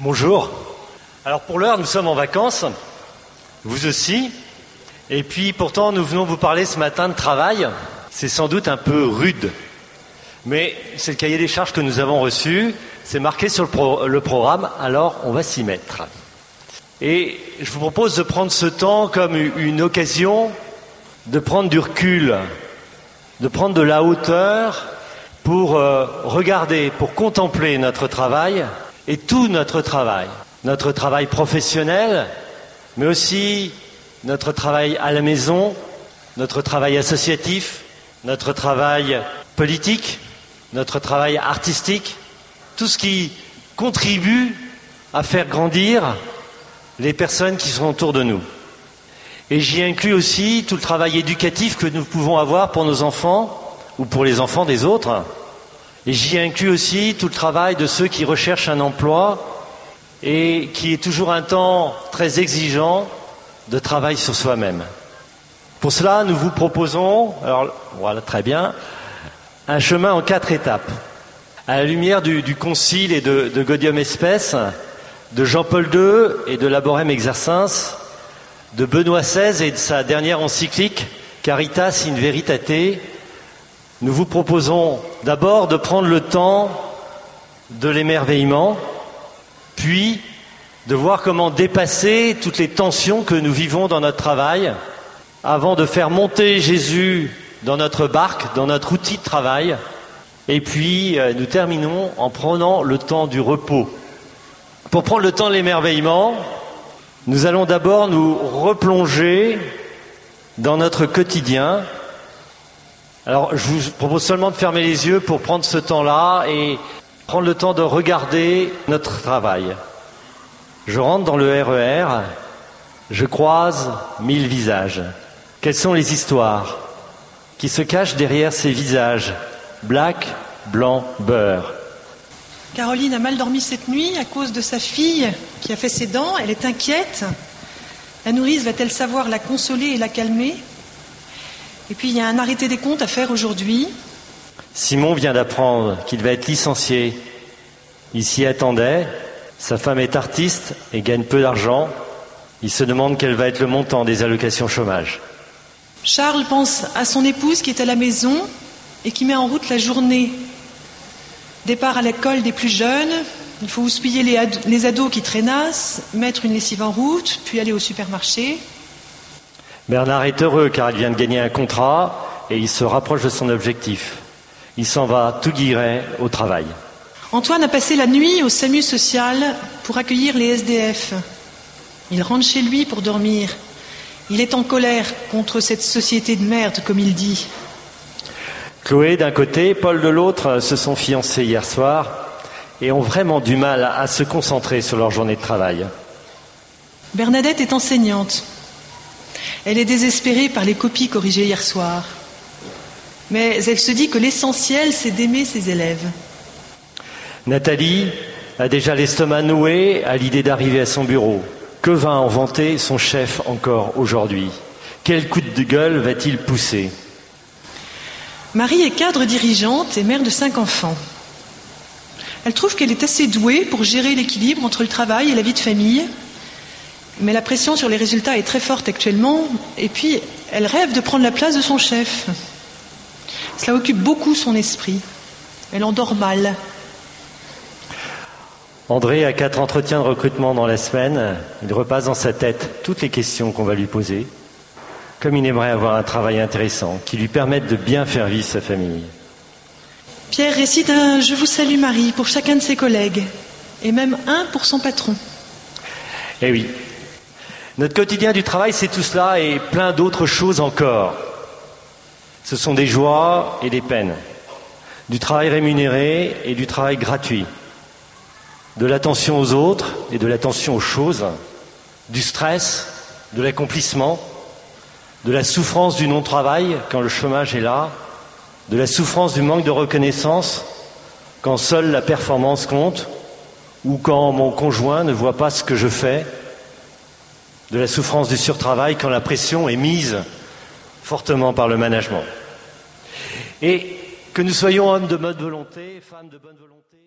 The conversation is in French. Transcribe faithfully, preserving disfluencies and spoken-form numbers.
Bonjour. Alors pour l'heure, nous sommes en vacances, vous aussi. Et puis pourtant, nous venons vous parler ce matin de travail. C'est sans doute un peu rude. Mais c'est le cahier des charges que nous avons reçu. C'est marqué sur le, pro- le programme, alors on va s'y mettre. Et je vous propose de prendre ce temps comme une occasion de prendre du recul, de prendre de la hauteur pour euh, regarder, pour contempler notre travail et tout notre travail. Notre travail professionnel, mais aussi notre travail à la maison, notre travail associatif, notre travail politique, notre travail artistique, tout ce qui contribue à faire grandir les personnes qui sont autour de nous. Et j'y inclus aussi tout le travail éducatif que nous pouvons avoir pour nos enfants ou pour les enfants des autres. Et j'y inclus aussi tout le travail de ceux qui recherchent un emploi et qui est toujours un temps très exigeant de travail sur soi-même. Pour cela, nous vous proposons, alors voilà, très bien, un chemin en quatre étapes. À la lumière du, du Concile et de, de Gaudium et Spes, de Jean-Paul deux et de Laborem Exercens, de Benoît seize et de sa dernière encyclique Caritas in Veritate, nous vous proposons d'abord de prendre le temps de l'émerveillement, puis de voir comment dépasser toutes les tensions que nous vivons dans notre travail, avant de faire monter Jésus dans notre barque, dans notre outil de travail, et puis euh, nous terminons en prenant le temps du repos. Pour prendre le temps de l'émerveillement, nous allons d'abord nous replonger dans notre quotidien. Alors, je vous propose seulement de fermer les yeux pour prendre ce temps-là et prendre le temps de regarder notre travail. Je rentre dans le R E R, je croise mille visages. Quelles sont les histoires qui se cachent derrière ces visages? Black, blanc, beurre. Caroline a mal dormi cette nuit à cause de sa fille qui a fait ses dents. Elle est inquiète. La nourrice va-t-elle savoir la consoler et la calmer? Et puis il y a un arrêté des comptes à faire aujourd'hui. Simon vient d'apprendre qu'il va être licencié. Il s'y attendait. Sa femme est artiste et gagne peu d'argent. Il se demande quel va être le montant des allocations chômage. Charles pense à son épouse qui est à la maison et qui met en route la journée. Départ à l'école des plus jeunes, il faut houspiller les, ad- les ados qui traînassent, mettre une lessive en route, puis aller au supermarché. Bernard est heureux car il vient de gagner un contrat et il se rapproche de son objectif. Il s'en va tout guilleret au travail. Antoine a passé la nuit au SAMU social pour accueillir les S D F. Il rentre chez lui pour dormir. Il est en colère contre cette société de merde, comme il dit. Chloé d'un côté, Paul de l'autre se sont fiancés hier soir et ont vraiment du mal à se concentrer sur leur journée de travail. Bernadette est enseignante. Elle est désespérée par les copies corrigées hier soir. Mais elle se dit que l'essentiel, c'est d'aimer ses élèves. Nathalie a déjà l'estomac noué à l'idée d'arriver à son bureau. Que va en vanter son chef encore aujourd'hui? Quel coup de gueule va-t-il pousser? Marie est cadre dirigeante et mère de cinq enfants. Elle trouve qu'elle est assez douée pour gérer l'équilibre entre le travail et la vie de famille. Mais la pression sur les résultats est très forte actuellement. Et puis, elle rêve de prendre la place de son chef. Cela occupe beaucoup son esprit. Elle en dort mal. André a quatre entretiens de recrutement dans la semaine. Il repasse dans sa tête toutes les questions qu'on va lui poser. Comme il aimerait avoir un travail intéressant, qui lui permette de bien faire vivre sa famille. Pierre récite un « Je vous salue Marie » pour chacun de ses collègues, et même un pour son patron. Eh oui, notre quotidien du travail, c'est tout cela et plein d'autres choses encore. Ce sont des joies et des peines, du travail rémunéré et du travail gratuit, de l'attention aux autres et de l'attention aux choses, du stress, de l'accomplissement, de la souffrance du non-travail quand le chômage est là, de la souffrance du manque de reconnaissance quand seule la performance compte ou quand mon conjoint ne voit pas ce que je fais, de la souffrance du surtravail quand la pression est mise fortement par le management. Et que nous soyons hommes de bonne volonté, femmes de bonne volonté,